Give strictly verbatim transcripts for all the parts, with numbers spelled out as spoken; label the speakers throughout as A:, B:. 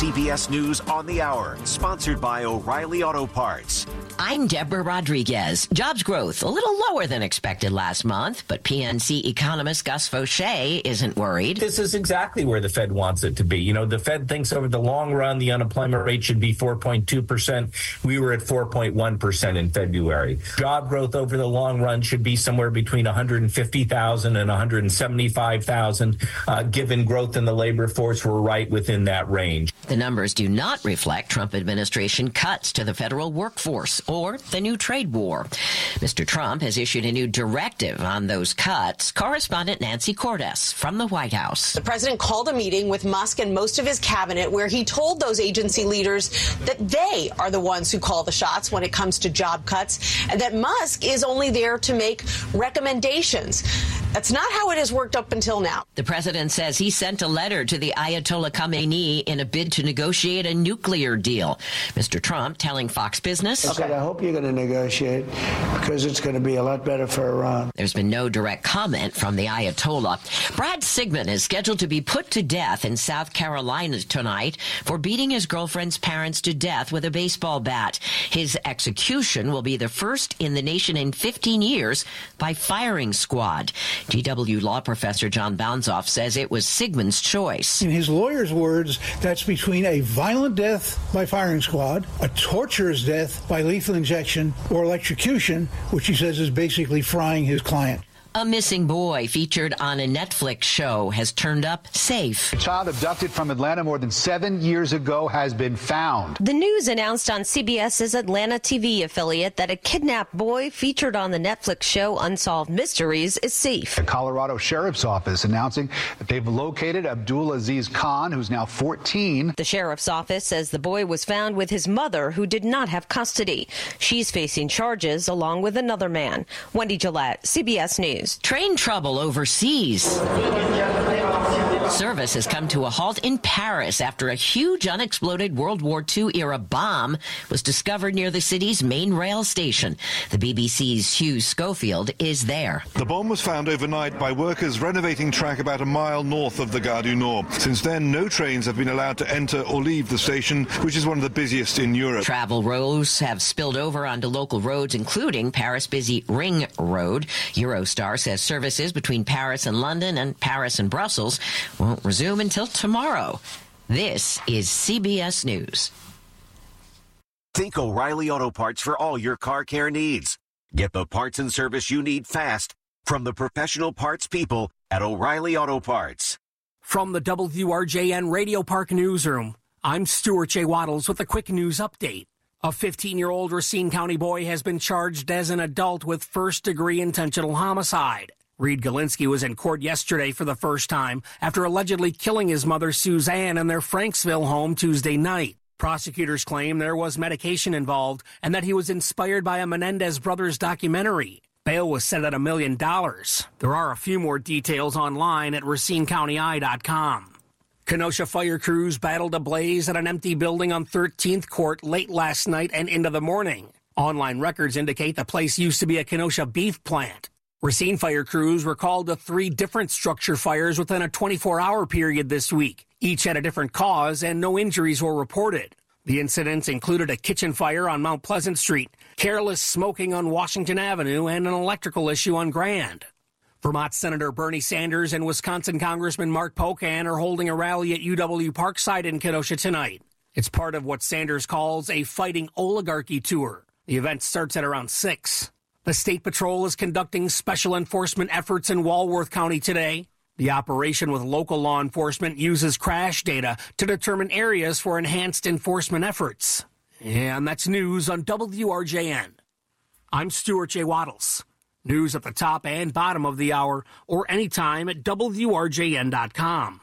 A: C B S News on the Hour, sponsored by O'Reilly Auto Parts.
B: I'm Deborah Rodriguez. Jobs growth a little lower than expected last month, but P N C economist Gus Fauché isn't worried.
C: This is exactly where the Fed wants it to be. You know, the Fed thinks over the long run, the unemployment rate should be four point two percent. We were at four point one percent in February. Job growth over the long run should be somewhere between one hundred fifty thousand and one hundred seventy-five thousand. Uh, given growth in the labor force, we're right within that range.
B: The numbers do not reflect Trump administration cuts to the federal workforce or the new trade war. Mister Trump has issued a new directive on those cuts. Correspondent Nancy Cordes from the White House.
D: The president called a meeting with Musk and most of his cabinet where he told those agency leaders that they are the ones who call the shots when it comes to job cuts and that Musk is only there to make recommendations. That's not how it has worked up until now.
B: The president says he sent a letter to the Ayatollah Khamenei in a bid to negotiate a nuclear deal. Mister Trump telling Fox Business,
E: I said, I hope you're going to negotiate because it's going to be a lot better for Iran.
B: There's been no direct comment from the Ayatollah. Brad Sigmund is scheduled to be put to death in South Carolina tonight for beating his girlfriend's parents to death with a baseball bat. His execution will be the first in the nation in fifteen years by firing squad. G W law professor John Bounzoff says it was Sigmund's choice.
F: In his lawyer's words, that's between a violent death by firing squad, a torturous death by lethal injection, or electrocution, which he says is basically frying his client.
B: A missing boy featured on a Netflix show has turned up safe.
G: A child abducted from Atlanta more than seven years ago has been found.
H: The news announced on CBS's Atlanta T V affiliate that a kidnapped boy featured on the Netflix show Unsolved Mysteries is safe.
G: The Colorado Sheriff's Office announcing that they've located Abdul Aziz Khan, who's now fourteen.
H: The Sheriff's Office says the boy was found with his mother, who did not have custody. She's facing charges along with another man. Wendy Gillette, C B S News.
B: Train trouble overseas. Service has come to a halt in Paris after a huge unexploded World War Two-era bomb was discovered near the city's main rail station. The B B C's Hugh Schofield is there.
I: The bomb was found overnight by workers renovating track about a mile north of the Gare du Nord. Since then, no trains have been allowed to enter or leave the station, which is one of the busiest in Europe.
B: Travel rows have spilled over onto local roads, including Paris' busy Ring Road. Eurostar says services between Paris and London and Paris and Brussels won't resume until tomorrow. This is C B S News.
A: Think O'Reilly Auto Parts for all your car care needs. Get the parts and service you need fast from the professional parts people at O'Reilly Auto Parts.
J: From the W R J N Radio Park Newsroom, I'm Stuart J. Waddles with a quick news update. A fifteen-year-old Racine County boy has been charged as an adult with first-degree intentional homicide. Reed Galinsky was in court yesterday for the first time after allegedly killing his mother Suzanne in their Franksville home Tuesday night. Prosecutors claim there was medication involved and that he was inspired by a Menendez Brothers documentary. Bail was set at a million dollars. There are a few more details online at racine county eye dot com. Kenosha fire crews battled a blaze at an empty building on thirteenth Court late last night and into the morning. Online records indicate the place used to be a Kenosha beef plant. Racine fire crews were called to three different structure fires within a twenty-four hour period this week. Each had a different cause and no injuries were reported. The incidents included a kitchen fire on Mount Pleasant Street, careless smoking on Washington Avenue, and an electrical issue on Grand. Vermont Senator Bernie Sanders and Wisconsin Congressman Mark Pocan are holding a rally at U W Parkside in Kenosha tonight. It's part of what Sanders calls a fighting oligarchy tour. The event starts at around six. The State Patrol is conducting special enforcement efforts in Walworth County today. The operation with local law enforcement uses crash data to determine areas for enhanced enforcement efforts. And that's news on W R J N. I'm Stuart J. Waddles. News at the top and bottom of the hour or anytime at W R J N dot com.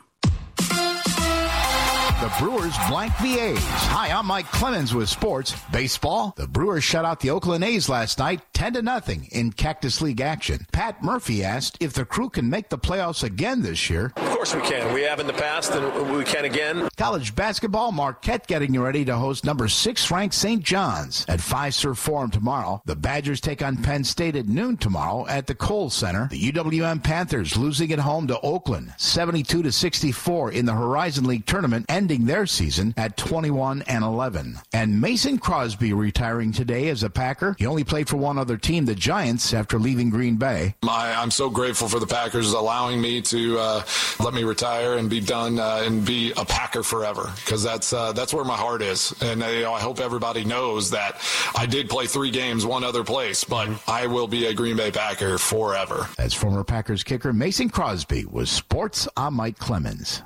K: The Brewers blank the A's. Hi, I'm Mike Clemens with sports. Baseball, the Brewers shut out the Oakland A's last night ten to nothing in Cactus League action. Pat Murphy asked if the Crew can make the playoffs again this year.
L: Of course we can. We have in the past, and we can again.
K: College basketball, Marquette getting ready to host number six ranked Saint John's at Fiserv Forum tomorrow. The Badgers take on Penn State at noon tomorrow at the Kohl Center. The U W M Panthers losing at home to Oakland, seventy-two to sixty-four in the Horizon League tournament, ending their season at twenty-one and eleven. And Mason Crosby retiring today as a Packer. He only played for one other team, the Giants, after leaving Green Bay.
M: I, I'm so grateful for the Packers allowing me to uh, let me retire and be done uh, and be a Packer forever, because that's uh, that's where my heart is. And uh, you know, I hope everybody knows that I did play three games one other place, but I will be a Green Bay Packer forever.
K: As former Packers kicker Mason Crosby was Sports. I'm Mike Clemens.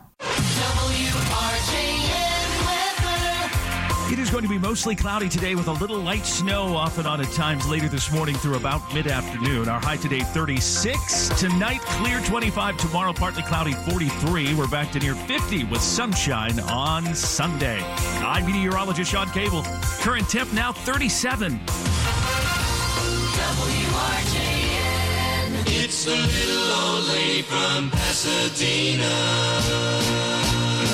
N: It is going to be mostly cloudy today with a little light snow off and on at times later this morning through about mid-afternoon. Our high today, thirty-six. Tonight, clear, twenty-five. Tomorrow, partly cloudy, forty-three. We're back to near fifty with sunshine on Sunday. I'm meteorologist Sean Cable. Current temp now, thirty-seven.
O: W R J N. It's the little old lady from Pasadena.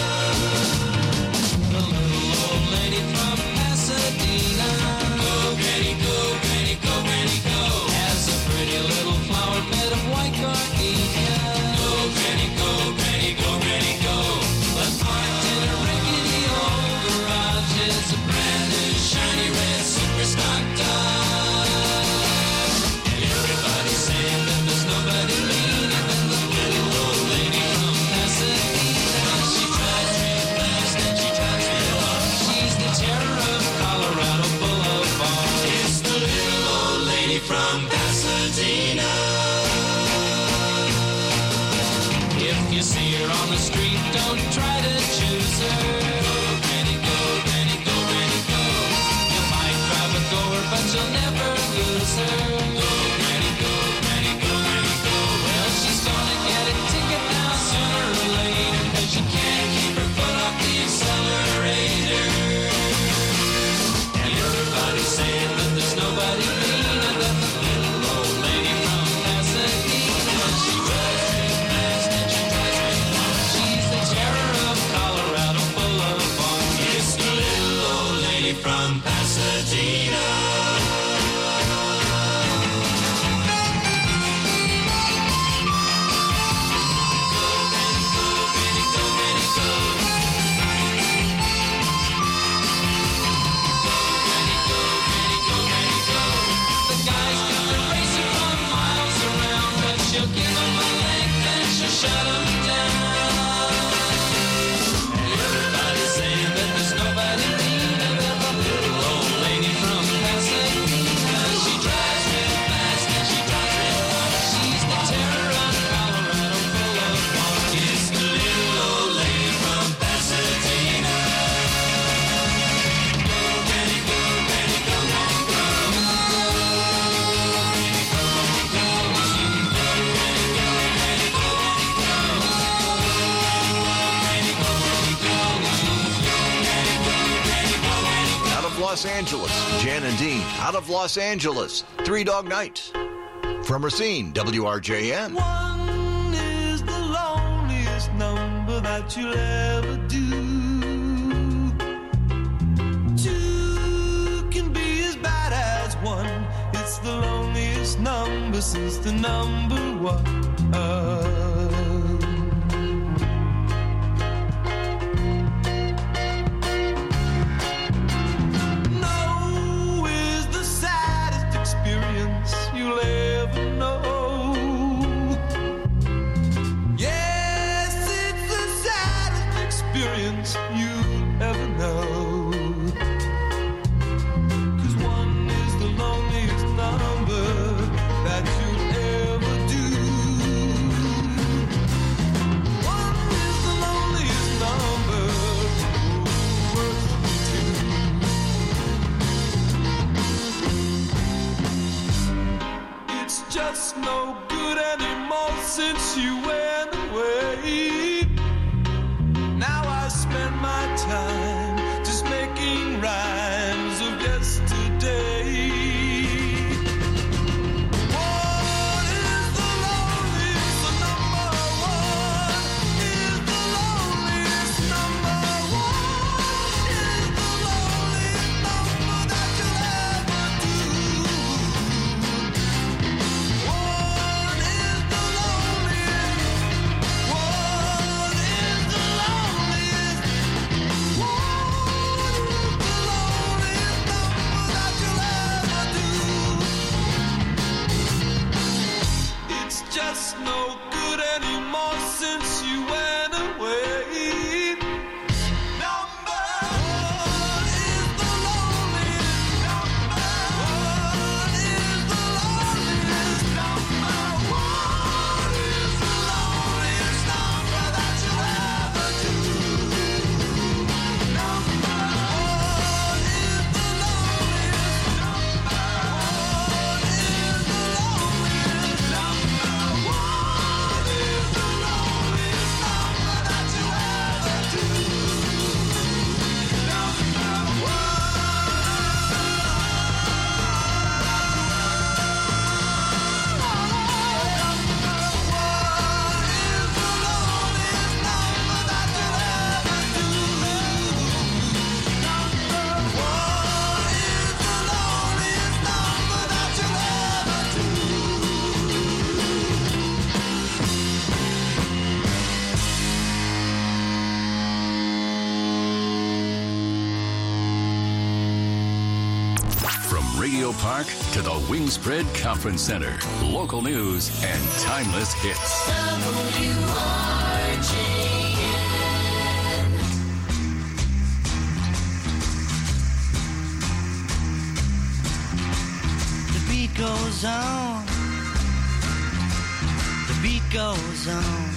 P: Los Angeles, Jan and Dean, out of Los Angeles, Three Dog Night. From Racine, W R J N.
O: One is the loneliest number that you'll ever do. Two can be as bad as one. It's the loneliest number since the number one. Uh, just no good anymore since you went away. Now I spend my time just making rhymes of yesterday. What is the loneliest number one? just no good anymore since you went away. Number one is the loneliest. Number one is the loneliest. Number one is the loneliest number that you ever do. Number one is the loneliest. Number one is the loneliest. Number one is the loneliest number that you ever do. Number one.
Q: From Radio Park to the Wingspread Conference Center, local news and timeless hits.
O: W R J N.
R: The beat goes on. The beat goes on.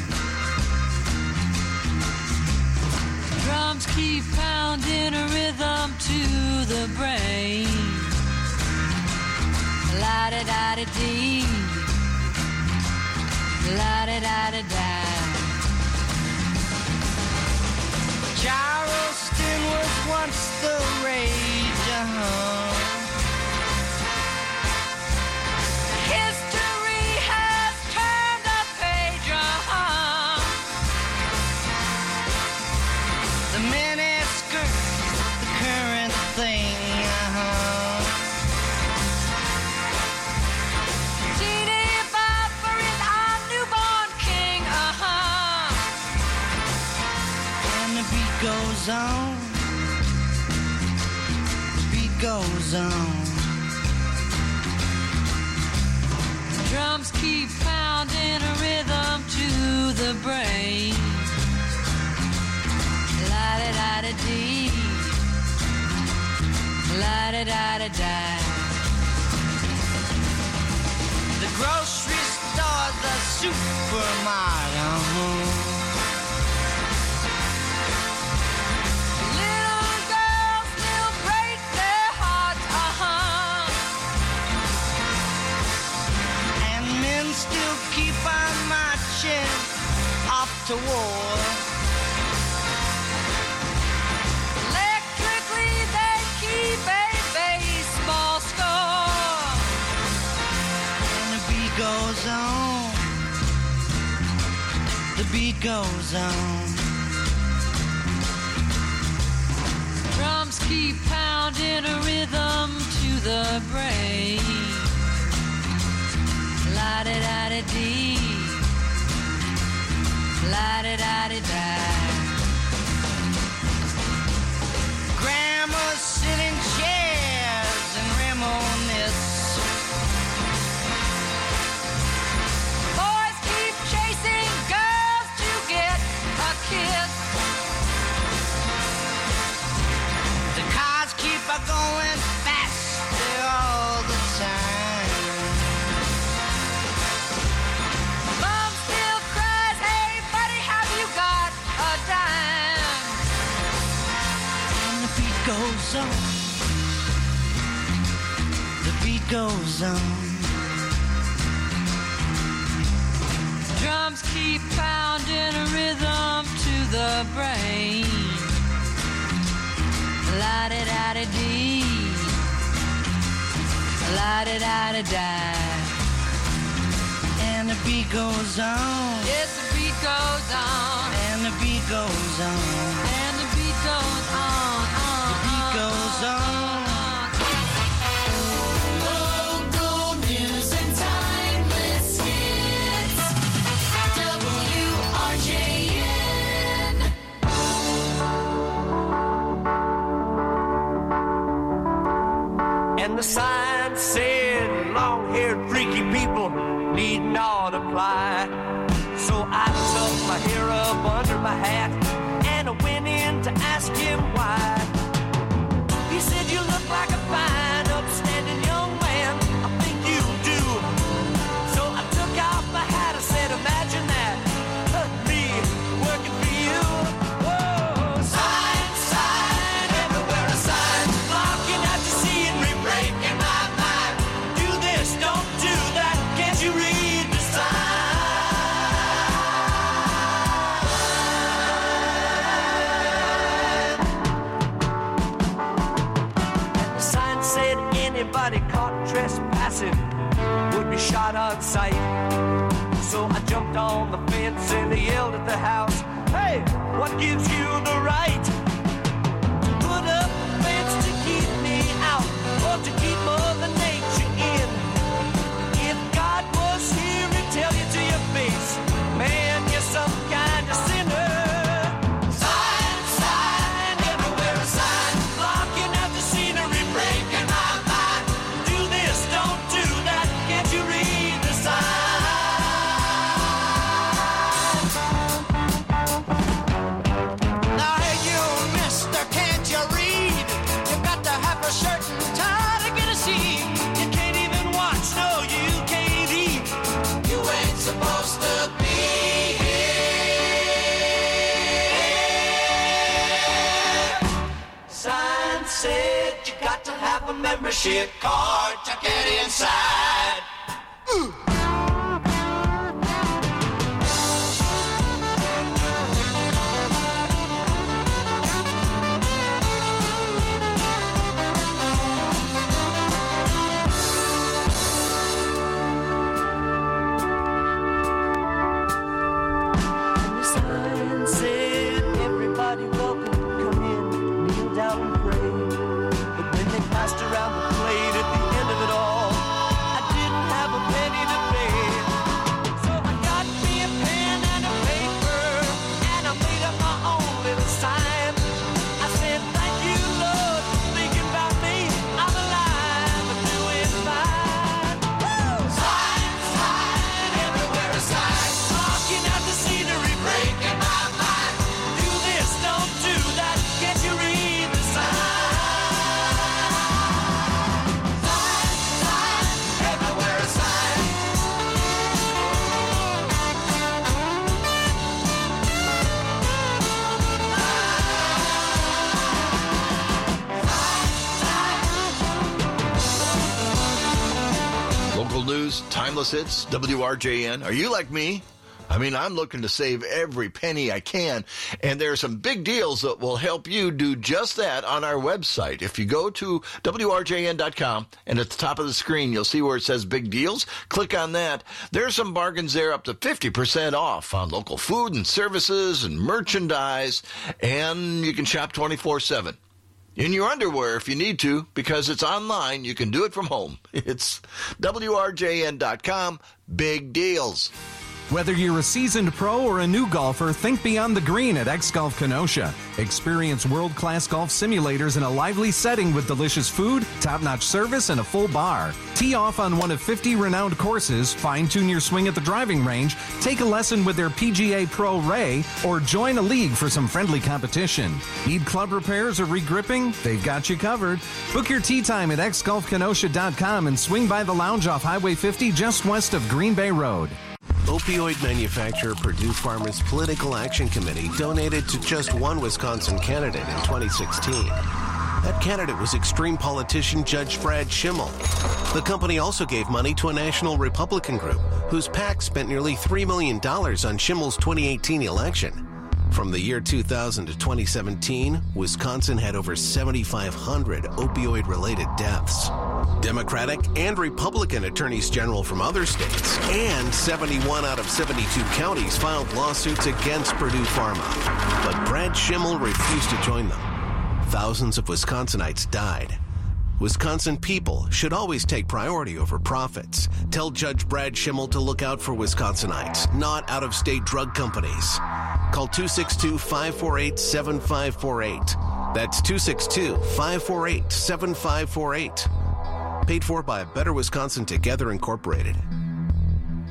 S: Drums keep pounding a rhythm to the brain. La-da-da-da-dee. La-da-da-da-da.
R: Charleston was once the rage, uh-huh.
S: History has turned a page, uh-huh.
R: The miniskirt, the current thing, uh-huh.
S: Teeny Bopper is our newborn king, uh-huh.
R: And the beat goes on. The beat goes on.
S: Drums keep pounding a rhythm to the brain. La-da-da-da-dee. La-da-da-da-da.
R: The grocery store, the supermarket, uh-huh.
S: Little girls still break their hearts, uh-huh.
R: And men still keep on marching off to war.
S: Electrically they keep a baseball score.
R: And the beat goes on. The beat goes on.
S: Drums keep pounding a rhythm to the brain. La-da-da-da-dee. La-da-da-da-da.
R: Grandmas sit in chairs and reminisce.
S: Boys keep chasing girls to get a kiss.
R: The cars keep a going faster all the time.
S: Mom still cries, hey buddy, have you got a dime?
R: And the beat goes on. The beat goes on.
S: Drums keep pounding a rhythm to the brain. La-da-da-da-dee. La-da-da-da-da.
R: And the beat goes on.
S: Yes, the beat goes on.
R: And the beat goes on.
S: And the beat goes on. on
R: The beat goes on.
O: Local news and timeless hits. W R J N.
T: And the sign said, long-haired freaky people
O: need not apply. So I tucked my hair up under my hat and I went in to ask him why. He said, you look like a fine, upstanding young man. I think you do. So I took off my hat. I said, imagine that. Uh, me working for you. Whoa, sign, sign, everywhere a sign. Blocking out the scenery, breaking my mind. Do this, don't do that. Can't you read the sign? Anybody caught trespassing would be shot on sight. So I jumped on the fence and I yelled at the house, hey, what gives you the right to put up a fence to keep me out or to keep Mother Nature in? If God was here, he'd tell you to your face, man, you're some kind of sinner. Sign, sign, everywhere a sign, blocking out the scenery, breaking my membership card to get inside. Ooh. And the sign said, everybody welcome, come in, kneel down and pray. Passed around the plate at the end of it all. I didn't have a penny to pay. So I got me a pen and a paper and I made up my own little sign. I said, thank you, Lord, for thinking about me. I'm alive and doing fine. Woo! Sign, sign, everywhere a sign. Blocking out the scenery, breaking my mind. Do this, don't do that. Can't you read the sign?
P: Local news, timeless hits, W R J N. Are you like me? I mean, I'm looking to save every penny I can, and there are some big deals that will help you do just that on our website. If you go to W R J N dot com, and at the top of the screen, you'll see where it says Big Deals. Click on that. There are some bargains there up to fifty percent off on local food and services and merchandise, and you can shop twenty-four seven. In your underwear if you need to, because it's online. You can do it from home. It's W R J N dot com. Big deals.
T: Whether you're a seasoned pro or a new golfer, think beyond the green at X-Golf Kenosha. Experience world-class golf simulators in a lively setting with delicious food, top-notch service, and a full bar. Tee off on one of fifty renowned courses, fine-tune your swing at the driving range, take a lesson with their P G A Pro Ray, or join a league for some friendly competition. Need club repairs or regripping? They've got you covered. Book your tee time at X Golf Kenosha dot com and swing by the lounge off Highway fifty just west of Green Bay Road.
U: Opioid manufacturer Purdue Pharma's Political Action Committee donated to just one Wisconsin candidate in twenty sixteen. That candidate was extreme politician Judge Brad Schimmel. The company also gave money to a national Republican group whose PAC spent nearly three million dollars on Schimmel's twenty eighteen election. From the year two thousand to twenty seventeen, Wisconsin had over seventy-five hundred opioid-related deaths. Democratic and Republican attorneys general from other states and seventy-one out of seventy-two counties filed lawsuits against Purdue Pharma. But Brad Schimmel refused to join them. Thousands of Wisconsinites died. Wisconsin people should always take priority over profits. Tell Judge Brad Schimmel to look out for Wisconsinites, not out-of-state drug companies. Call two six two, five four eight, seven five four eight. That's two six two, five four eight, seven five four eight. Paid for by Better Wisconsin Together Incorporated.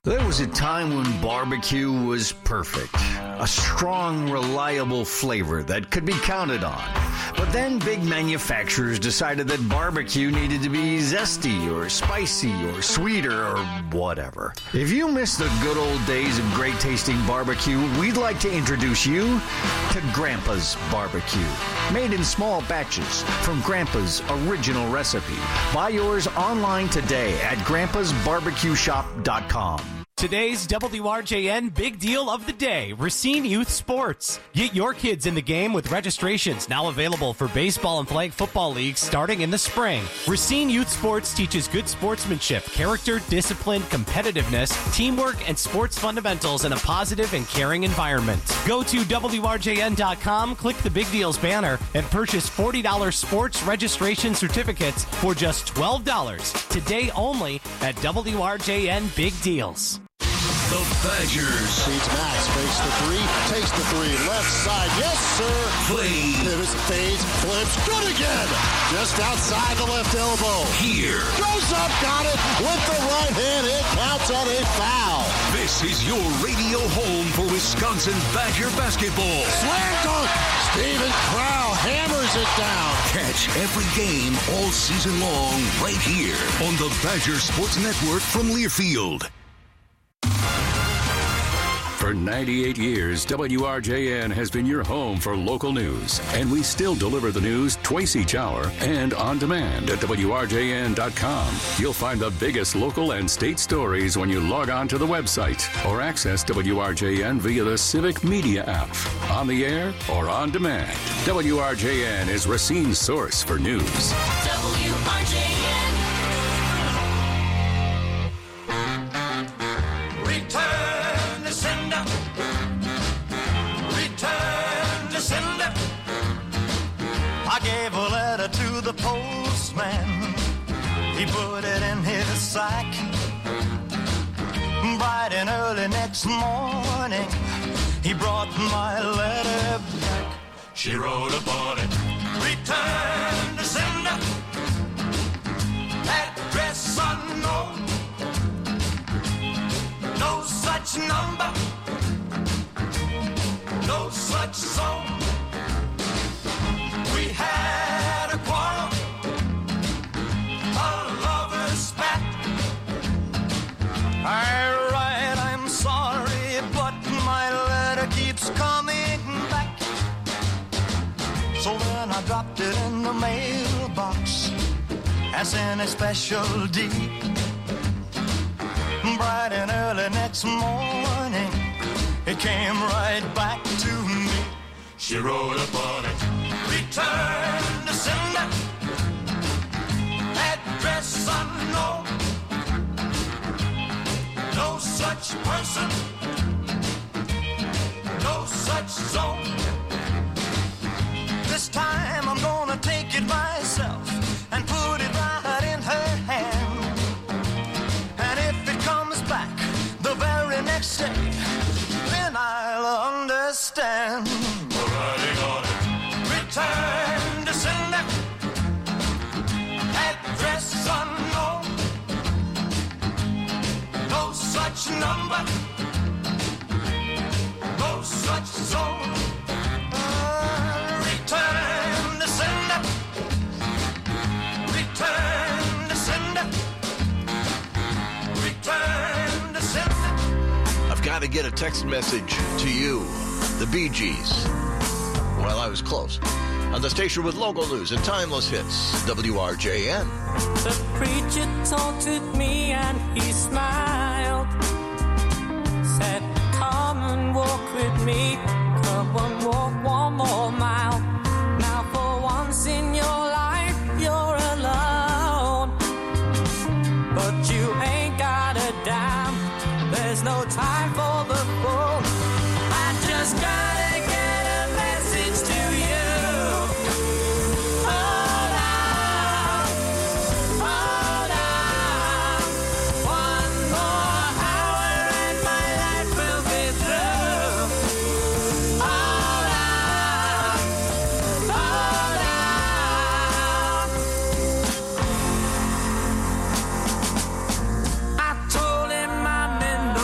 C: There was a time when barbecue was perfect. A strong, reliable flavor that could be counted on. But then big manufacturers decided that barbecue needed to be zesty or spicy or sweeter or whatever. If you miss the good old days of great tasting barbecue, we'd like to introduce you to Grandpa's Barbecue. Made in small batches from Grandpa's original recipe. Buy yours online today at grandpas barbecue shop dot com.
V: Today's W R J N Big Deal of the Day, Racine Youth Sports. Get your kids in the game with registrations now available for baseball and flag football leagues starting in the spring. Racine Youth Sports teaches good sportsmanship, character, discipline, competitiveness, teamwork, and sports fundamentals in a positive and caring environment. Go to W R J N dot com, click the Big Deals banner, and purchase forty dollars sports registration certificates for just twelve dollars. Today only at W R J N Big Deals.
W: The Badgers.
X: Feeds Max, fakes the three, takes the three, left side, yes sir.
W: Play.
X: Pivots, fades, flips, good again. Just outside the left elbow.
W: Here.
X: Goes up, got it with the right hand. It counts on a foul.
W: This is your radio home for Wisconsin Badger basketball.
X: Slam dunk. Steven Crowl hammers it down.
W: Catch every game all season long right here on the Badger Sports Network from Learfield.
Q: For ninety-eight years, W R J N has been your home for local news, and we still deliver the news twice each hour and on demand at W R J N dot com. You'll find the biggest local and state stories when you log on to the website or access W R J N via the Civic Media app, on the air or on demand. W R J N is Racine's source for news.
O: W R J N. Return to sender. Return to sender.
Y: I gave a letter to the postman. He put it in his sack. Bright and early next morning, he brought my letter back.
O: She wrote upon it. Return to sender. Address unknown. No such number, no such zone. We had a quarrel, a lover's spat.
Y: I write, I'm sorry, but my letter keeps coming back. So then I dropped it in the mailbox, as in a special deed. Bright and early next morning, it came right back to me.
O: She wrote upon it. Return to sender. Address unknown. No such person. No such zone.
Y: This time I'm gonna take it myself and put it right in her hand. The very next day, then I'll understand.
O: Writing on it. Return to sender. Address unknown. No such number. No such zone. Uh, return to sender. Return to sender. Return to sender.
P: I've got to get a text message to you, the Bee Gees. Well, I was close. On the station with local news and timeless hits, W R J N.
Z: The preacher taunted me and he smiled. Said, come and walk with me. Come and walk one more mile. Now for once in your life, you're alone. But you ain't got a dime. There's no time for the fool. I just gotta get a message to you. Hold on, hold on. One more hour and my life will be through. Hold on, hold on. I told him I'm in the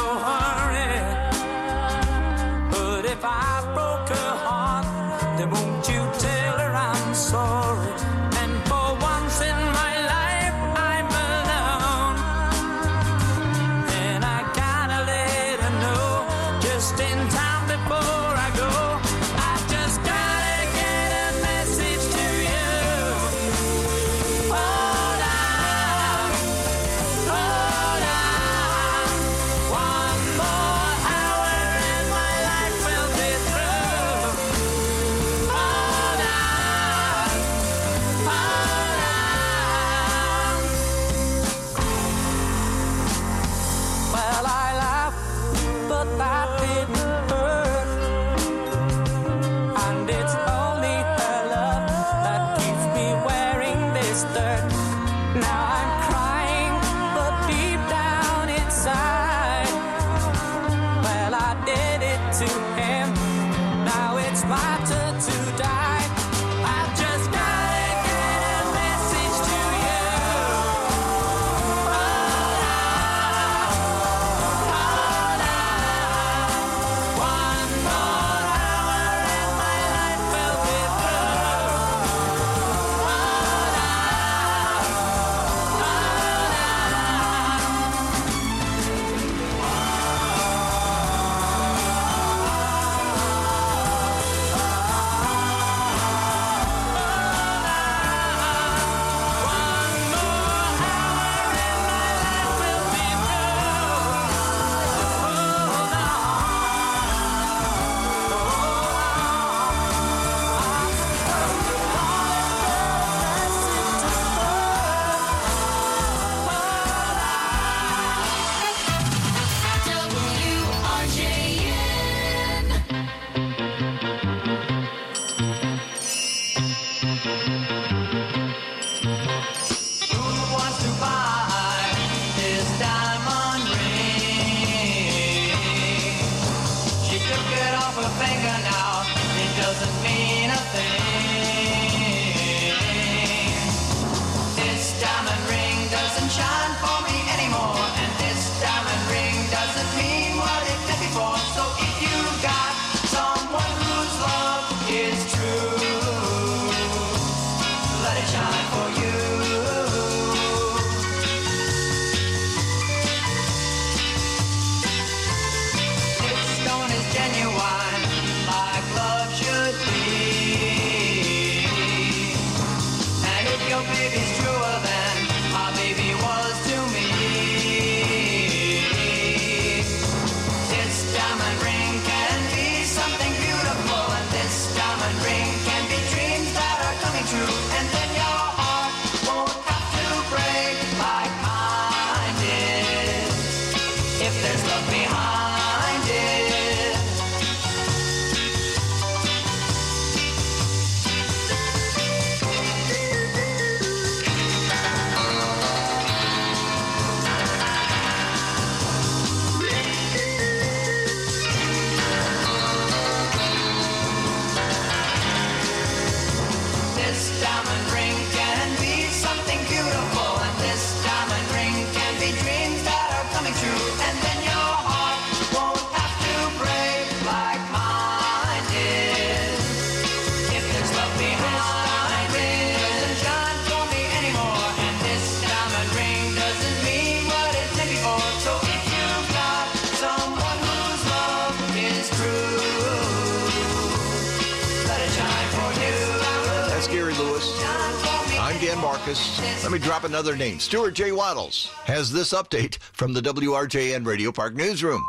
P: Marcus. Let me drop another name. Stuart J. Waddles has this update from the W R J N Radio Park Newsroom.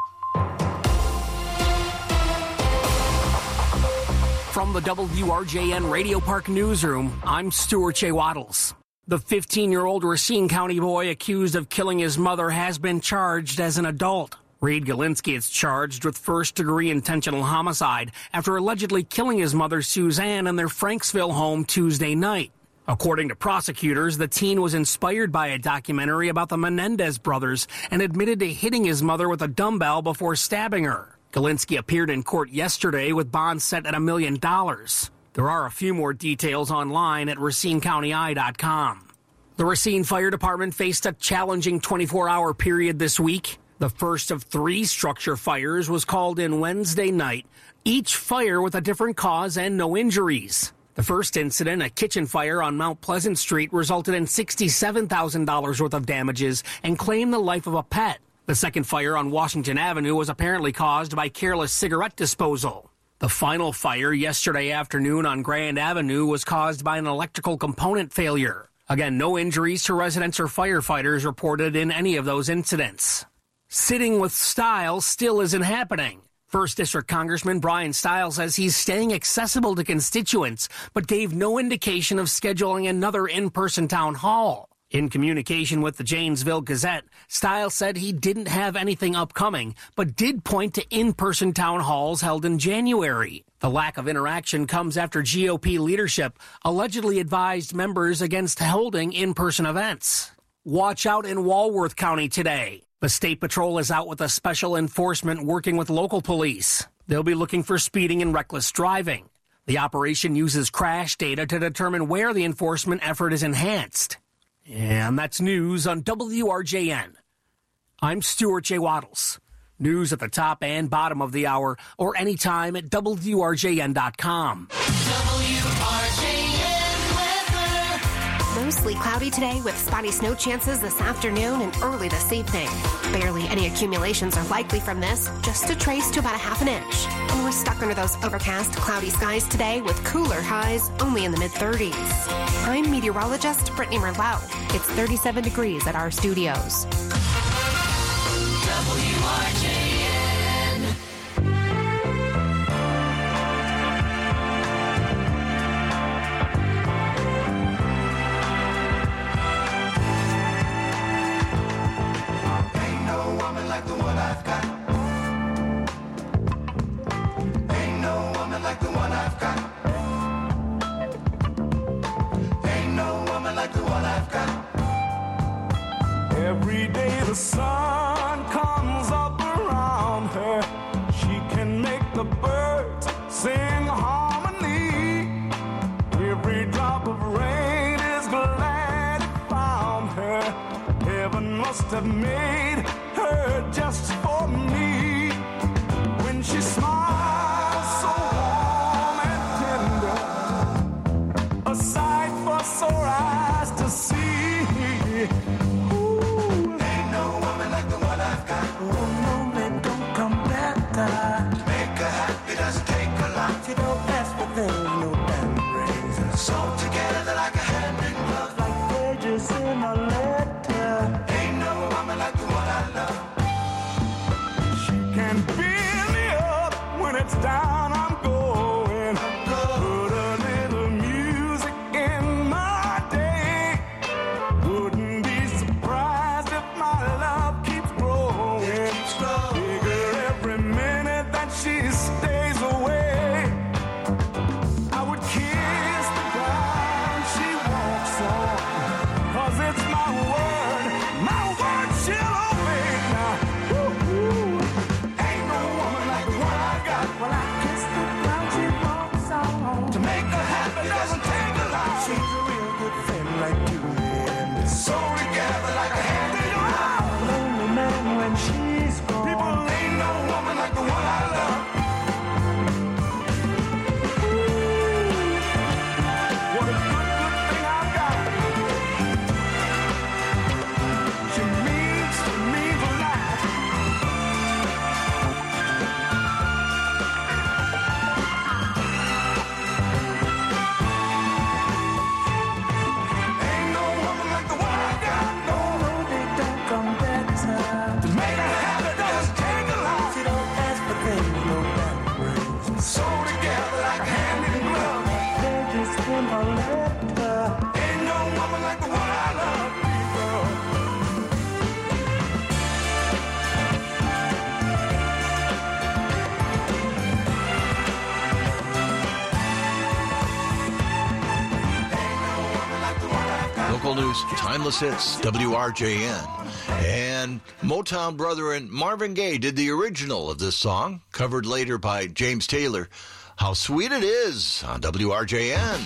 J: From the W R J N Radio Park Newsroom, I'm Stuart J. Waddles. The fifteen-year-old Racine County boy accused of killing his mother has been charged as an adult. Reed Galinsky is charged with first-degree intentional homicide after allegedly killing his mother, Suzanne, in their Franksville home Tuesday night. According to prosecutors, the teen was inspired by a documentary about the Menendez brothers and admitted to hitting his mother with a dumbbell before stabbing her. Galinsky appeared in court yesterday with bonds set at a million dollars. There are a few more details online at Racine County Eye dot com. The Racine Fire Department faced a challenging twenty-four hour period this week. The first of three structure fires was called in Wednesday night, each fire with a different cause and no injuries. The first incident, a kitchen fire on Mount Pleasant Street, resulted in sixty-seven thousand dollars worth of damages and claimed the life of a pet. The second fire on Washington Avenue was apparently caused by careless cigarette disposal. The final fire yesterday afternoon on Grand Avenue was caused by an electrical component failure. Again, no injuries to residents or firefighters reported in any of those incidents. Sitting with Stiles still isn't happening. First District Congressman Brian Stiles says he's staying accessible to constituents, but gave no indication of scheduling another in-person town hall. In communication with the Janesville Gazette, Stiles said he didn't have anything upcoming, but did point to in-person town halls held in January. The lack of interaction comes after G O P leadership allegedly advised members against holding in-person events. Watch out in Walworth County today. The State Patrol is out with a special enforcement working with local police. They'll be looking for speeding and reckless driving. The operation uses crash data to determine where the enforcement effort is enhanced. And that's news on W R J N. I'm Stuart J. Waddles. News at the top and bottom of the hour or anytime at W R J N dot com.
D: W R J N weather. Mostly cloudy today with spotty snow chances this afternoon and early this evening. Barely any accumulations are likely from this, just a trace to about a half an inch. And we're stuck under those overcast, cloudy skies today with cooler highs only in the mid-thirties. I'm meteorologist Brittany Merlot. It's thirty-seven degrees at our studios. W R J N.
O: Ain't no woman like the one I've got. Ain't no woman like the one I've got. Ain't no woman like the one I've got. Every day the sun comes up around her. She can make the birds sing harmony. Every drop of rain is glad it found her. Heaven must have made her just for me. When she smiles so warm and tender, a sight for sore eyes to see. So together like a hand in glove, like pages in a letter. Ain't no woman like the one I love. She can build me up when it's down. I'm going. Put a little music in my day. Wouldn't be surprised if my love keeps growing. Bigger every minute that she stays away. I would kiss the ground she walks on, 'cause it's my word, my word she'll obey now. Woo-hoo. Ain't no woman like the one I got. Well, I kiss
P: news, timeless hits, W R J N. And Motown brethren Marvin Gaye did the original of this song, covered later by James Taylor. How Sweet It Is on W R J N.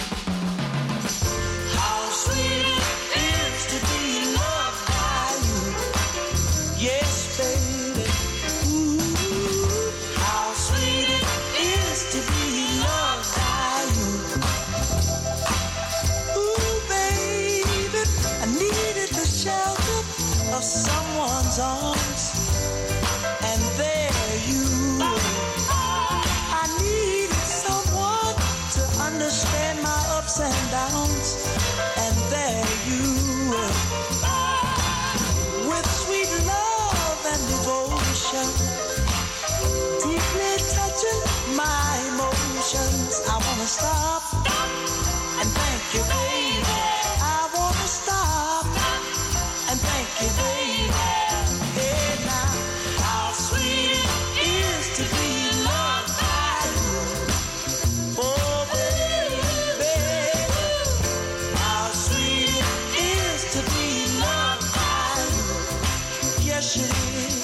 Y: How sweet it is to be loved by you. Yes, baby. Ooh, how sweet it is to be loved by you. Ooh, baby, I needed the shelter of someone's arms, and there you were. I needed someone to understand my ups and downs, and there you were. With sweet love and devotion, deeply touching my emotions. I wanna stop and thank you, baby. I wanna stop and thank you, baby. Hey now, how sweet it is to be loved by you. Oh, baby, how sweet it is to be loved by you. Yes, it is.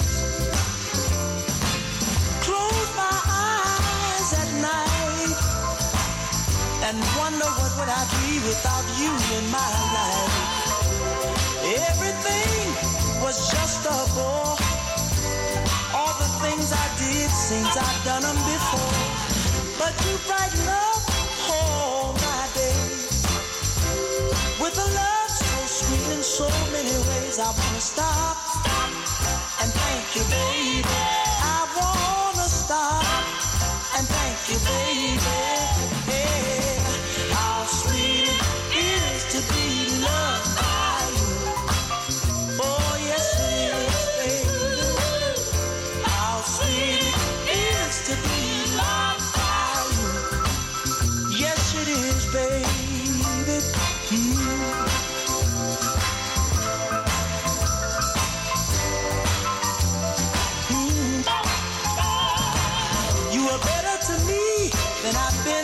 Y: Close my eyes at night and wonder what would I be without you in my life. Everything was just a bore. All the things I did seems I've done them before. But you brighten up all my days with a love so sweet in so many ways. I wanna stop and thank you, baby. I wanna stop and thank you, baby. Yeah, how sweet it is to be loved by you. Oh, yes, it is, baby. How sweet it is to be loved by you. Yes, it is, baby. Mm. Mm. You are better to me than I've been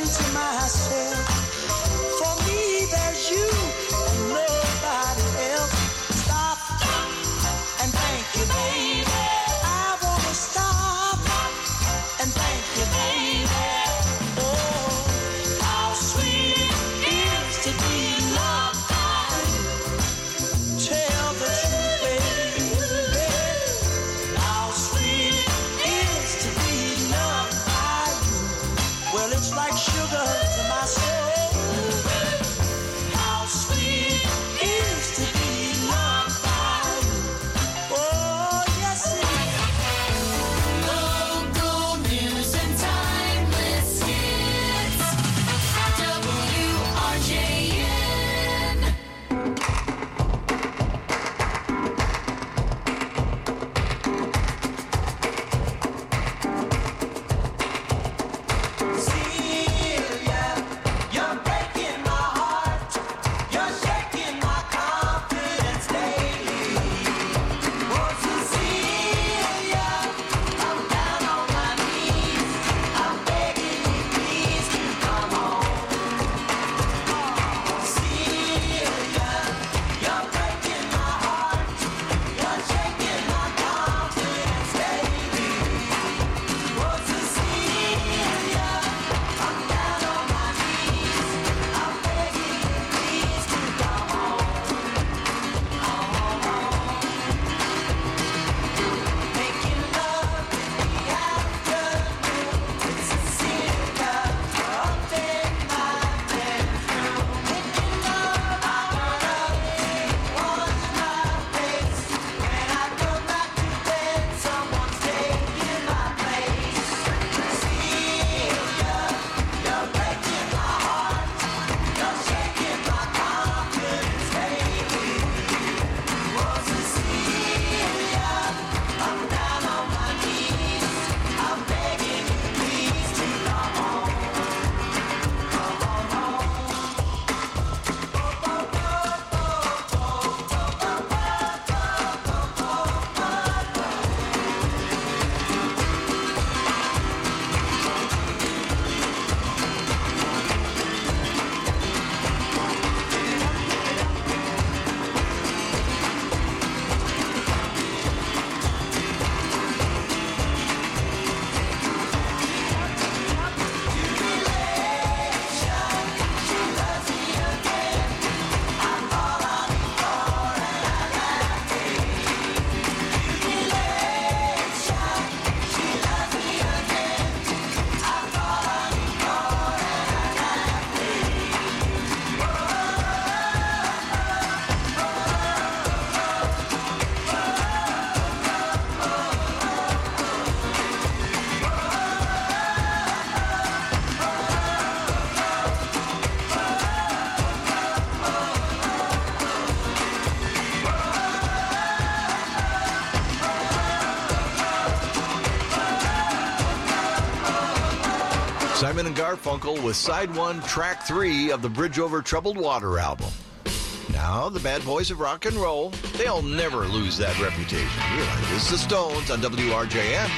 P: Simon and Garfunkel with side one, track three of the Bridge Over Troubled Water album. Now, the bad boys of rock and roll, they'll never lose that reputation. Realize this is the Stones on W R J N.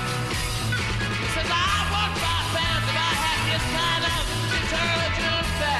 O: Says I would buy pants if I had this kind of detergent bag.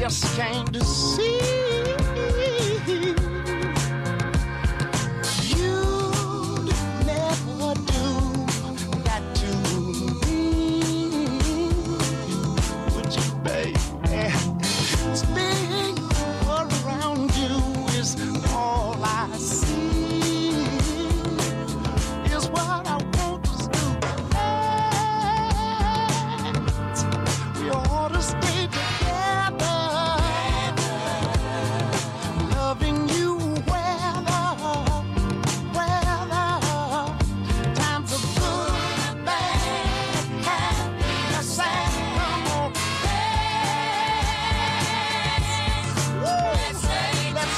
Y: just came to see. You'd never do that to me, would you, baby? Spinning around you is all I see. Is what I want us to do. We ought to stay together, loving you weather, weather. Times are good, bad, happy, or sad. Come on, let's stay, let's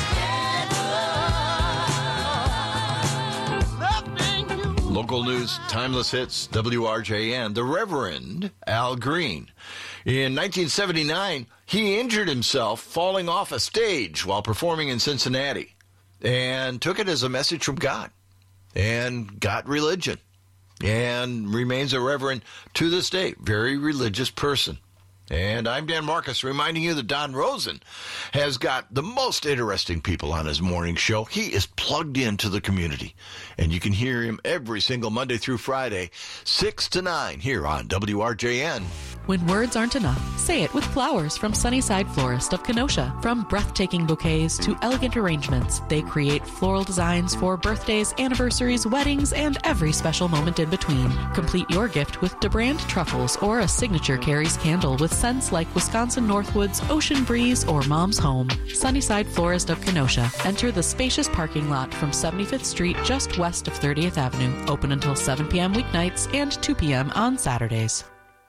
Y: stay together, loving you.
P: Local news, timeless hits, W R J N. The Reverend Al Green. In nineteen seventy-nine, he injured himself falling off a stage while performing in Cincinnati and took it as a message from God and got religion and remains a reverend to this day. Very religious person. And I'm Dan Marcus, reminding you that Don Rosen has got the most interesting people on his morning show. He is plugged into the community, and you can hear him every single Monday through Friday, six to nine, here on W R J N.
B: When words aren't enough, say it with flowers from Sunnyside Florist of Kenosha. From breathtaking bouquets to elegant arrangements, they create floral designs for birthdays, anniversaries, weddings, and every special moment in between. Complete your gift with DeBrand truffles or a signature Carrie's candle with scents like Wisconsin Northwoods, Ocean Breeze, or Mom's Home. Sunnyside Florist of Kenosha. Enter the spacious parking lot from seventy-fifth Street just west of thirtieth Avenue. Open until seven p.m. weeknights and two p.m. on Saturdays.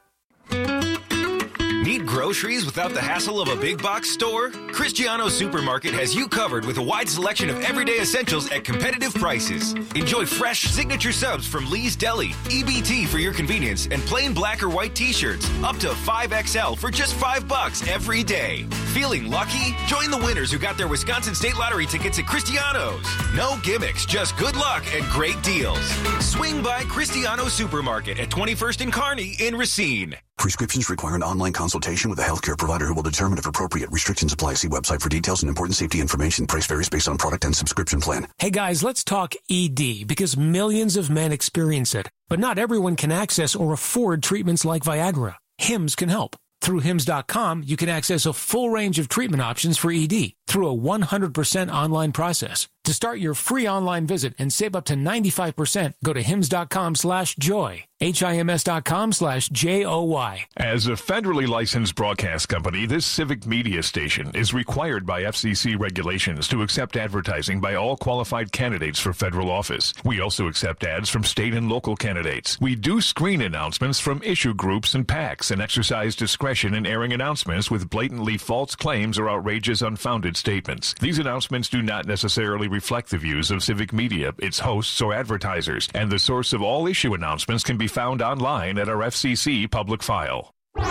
E: Need groceries without the hassle of a big box store? Cristiano Supermarket has you covered with a wide selection of everyday essentials at competitive prices. Enjoy fresh signature subs from Lee's Deli, E B T for your convenience, and plain black or white t-shirts up to five X L for just five bucks every day. Feeling lucky? Join the winners who got their Wisconsin State Lottery tickets at Cristiano's. No gimmicks, just good luck and great deals. Swing by Cristiano Supermarket at twenty-first and Kearney in Racine.
F: Prescriptions require an online consultation with a healthcare provider who will determine if appropriate. Restrictions apply. See website for details and important safety information. Price varies based on product and subscription plan.
J: Hey guys, let's talk E D because millions of men experience it, but not everyone can access or afford treatments like Viagra. Hims can help. Through hims dot com, you can access a full range of treatment options for E D through a one hundred percent online process. To start your free online visit and save up to ninety-five percent, go to hims dot com slash joy. H I M S dot com slash J O Y.
G: As a federally licensed broadcast company, this civic media station is required by F C C regulations to accept advertising by all qualified candidates for federal office. We also accept ads from state and local candidates. We do screen announcements from issue groups and PACs and exercise discretion in airing announcements with blatantly false claims or outrageous unfounded statements. These announcements do not necessarily reflect the views of civic media, its hosts, or advertisers, and the source of all issue announcements can be found online at our F C C public file.
O: W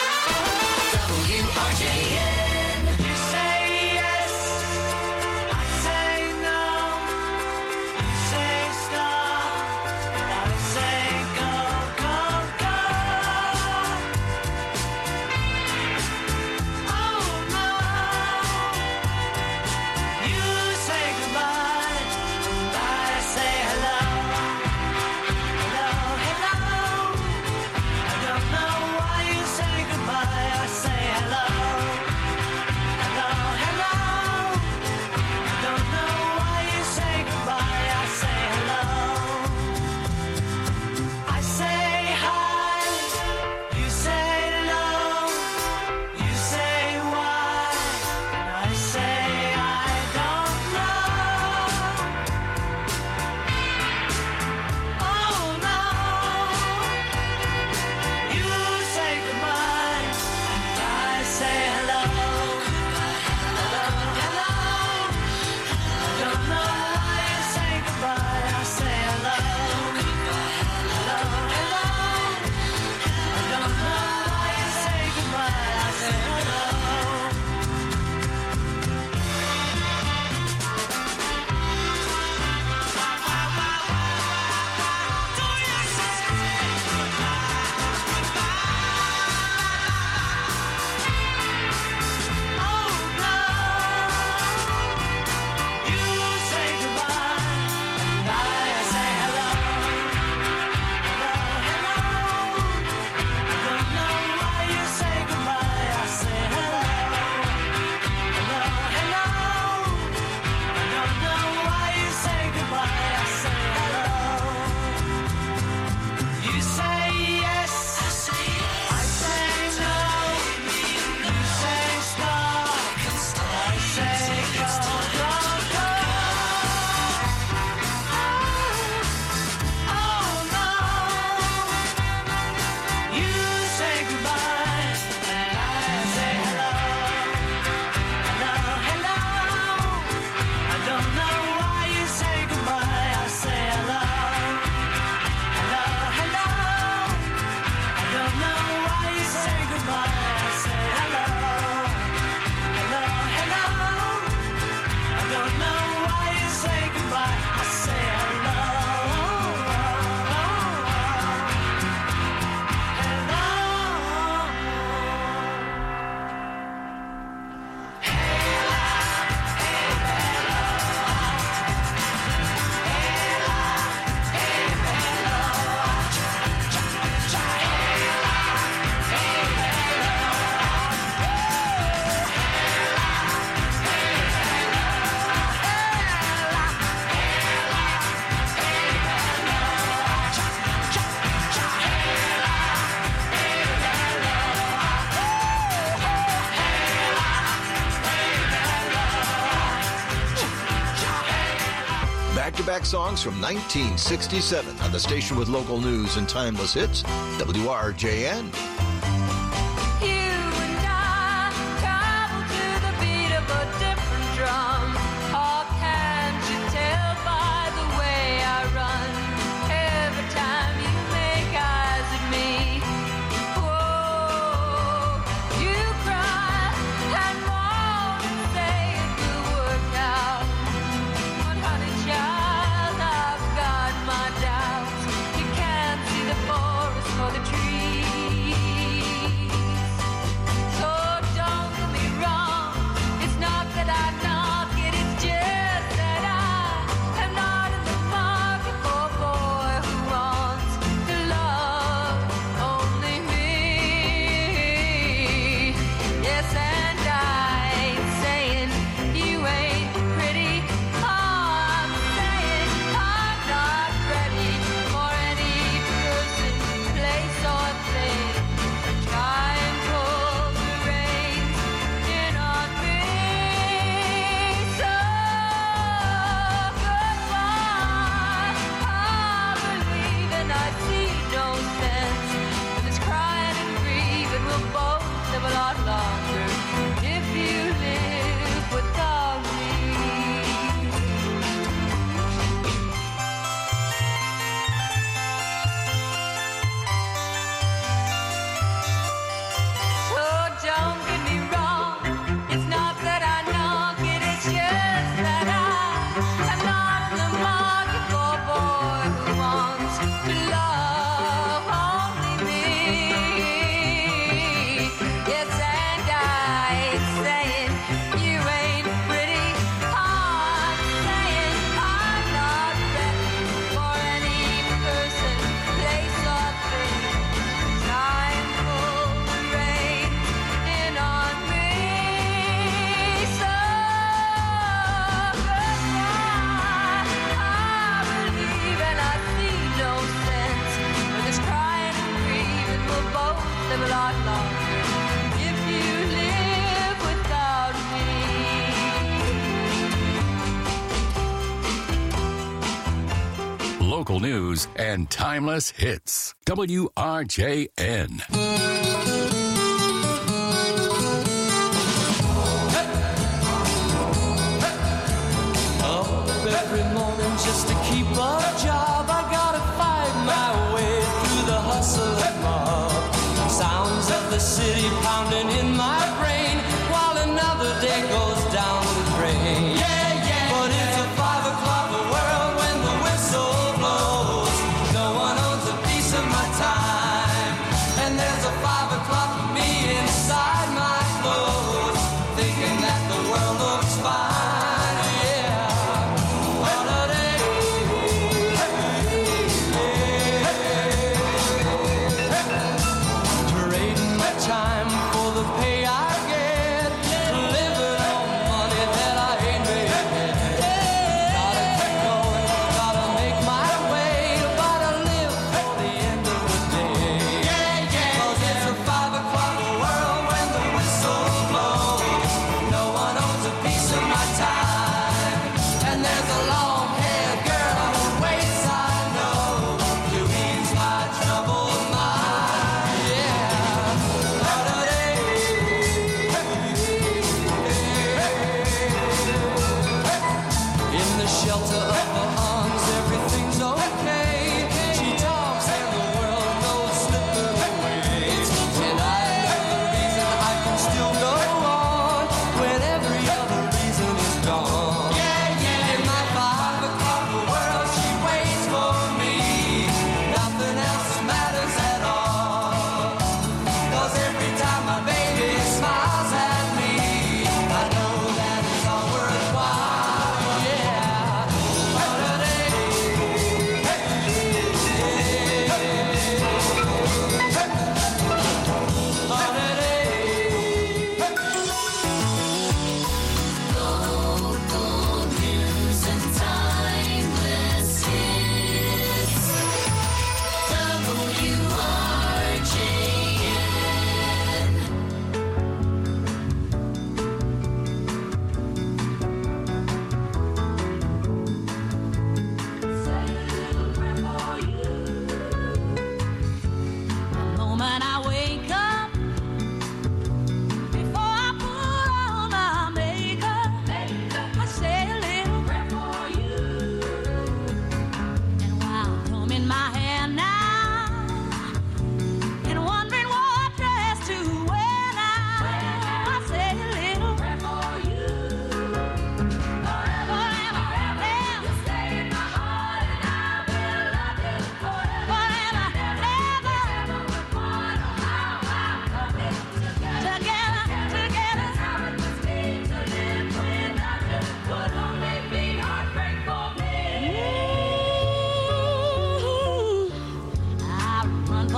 O: R J N. You say yes, I say no. You say stop, and I say go, go, go. Oh no. You say goodbye, and I say hello. Hello, hello. I don't know why you say goodbye, I say hello. You say yes, I say yes. I say no, you say stop, I say go, go, go. Oh, no. You say goodbye, and I say hello, hello, hello. I don't know why you say goodbye. I say hello, hello, hello. I don't know why you say goodbye. I say hello, hello, hello. I don't know why you say goodbye. I say hello,
P: Back-to-back songs from nineteen sixty-seven on the station with local news and timeless hits, W R J N.
S: You and I travel to the beat of a different drum. Or can't you tell by the way I run? Every time you make eyes at me, whoa, you cry and moan and say it will work out. But honey child, I've got my doubts. You can't see the forest for the trees. So don't get me wrong, it's not that I knock it, it's just that I am not in the market for a boy who wants to love only me. Yes, and I ain't saying you ain't pretty. I'm saying I'm not ready for any person, place, or thing. Try and pull the reins in on me. So goodbye. I believe and I see no sense in this crying and grieving. We'll both live a lot longer if you live without me. So don't get me wrong, it's not that I knock it, it's just that I am not in the market for a boy who wants to love only me. Yes, and I ain't saying you ain't pretty. I'm saying I'm not ready for any person, place, or thing. Try and pull the reins in on me. So goodbye. I believe and I see no sense in this crying and grieving. We'll both live a lot longer if you live without me.
Q: Local news and timeless hits. W R J N.
O: Up every morning just to keep a job. I gotta fight my way through the hustle and mob. Sounds of the city pounding in my brain while another day goes down the drain. Yeah, yeah. But it's a five o'clock world when the whistle blows. No one owns a piece of my time, and there's a five o'clock me inside my clothes, thinking that the world looks fine. Time for the pay I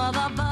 S: of the bus.